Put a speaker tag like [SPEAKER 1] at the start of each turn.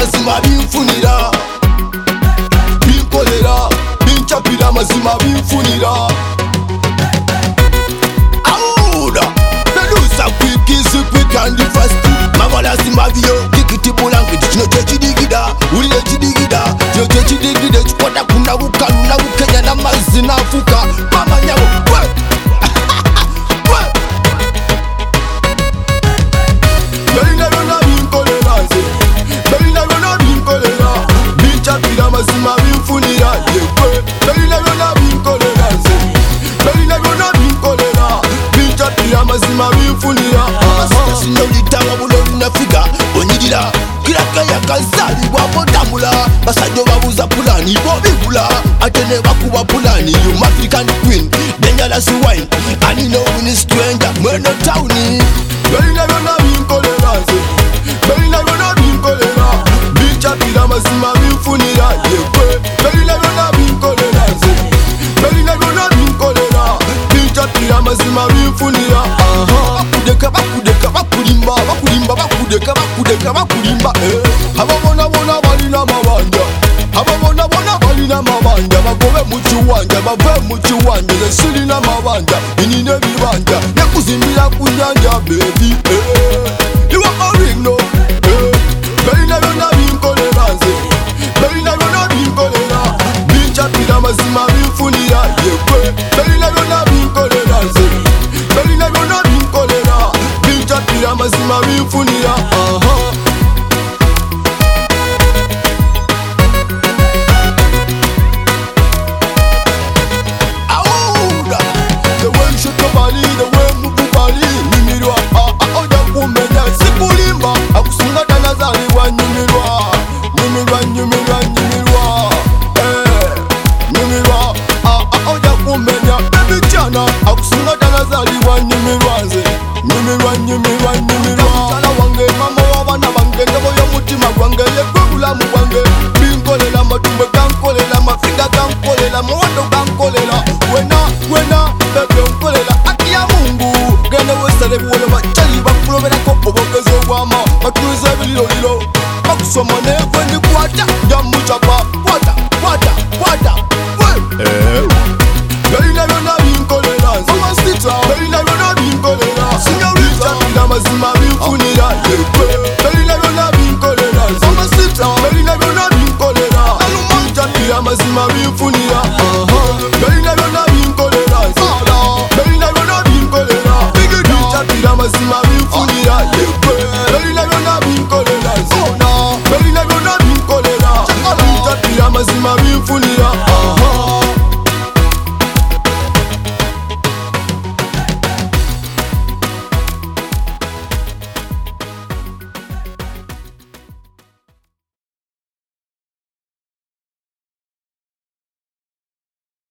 [SPEAKER 1] mazima binfunira, binkolera, binchapira mazima binfunira. Auda, producer quick easy quick and fast. Mavala simavio, kikiti bulangiti chino chechidigida, ule chidigida, chino chechidigida chipota kuna bukalu na bukenya na mazina fuka. Mama nyabo, mazima binfunira yekwe Belina yona binkolera nze Belina yona binkolera Binchapira mazima binfunira Sinolita wabuloni na figa Onyidira Kiraka ya kazali wabodamula Basajo babuza pulani bobigula Atene bakuba pulani You African queen Dangerous wine Ani no winning stranger Mweno towni Belina yona binkolera nze Belina yona binkolera Binchapira mazima binfunira yekwe Belina yona binkolera nze Belina yona binkolera Binchapira mazima binfunira Bakudeka bakudeka bakulimba Bakulimba bakudeka bakudeka bakulimba Ababona bona balina mabanja Ababona bona balina mabanja Bagobe muchiwanja bave muchiwanja Zesilina mabanja Inine bibanja Nekuzimbira kunyanja baby You are a ring no Belina yona binkolera nze Belina yona binkolera Binchapira mazima binfunira yekwe Belina yona binkolera nze Belina yona binkolera Binchapira mazima binfunira Auda The way you shake your body, the way you move your body Nimirwa, oja kumenya Sikulimba, akusunga tanazaliwa Nimirwa, nimirwa, nimirwa, nimirwa Nimirwa, oja kumenya Baby chana, akusunga tanazaliwa Nimirwa nze, nimirwa, nimirwa, nimirwa Mtala wange, mama wabana bange Ngabo ya mutima gwange, yekwe bulamu wange Binkolela, matumbe kankolela Mafiga kankolela, mwando kankolela Wena, bebe unkolela Aki ya Mungu, gane wesale buwele Bachali bakulobera ko obogezo wama Batuze bililo lilo Bakusoma negwe ni kwata Jamuchapa, kwata Belina yona binkolela Mama sita, Belina yona binkolela Sinyorita, Binchapira mazima binfunira yekwe Belina yona binkolela Mama sita, Belina yona binkolela Binchapira mazima binfunira Belina yona binkolela Belina yona binkolela Binchapira mazima binfunira yekwe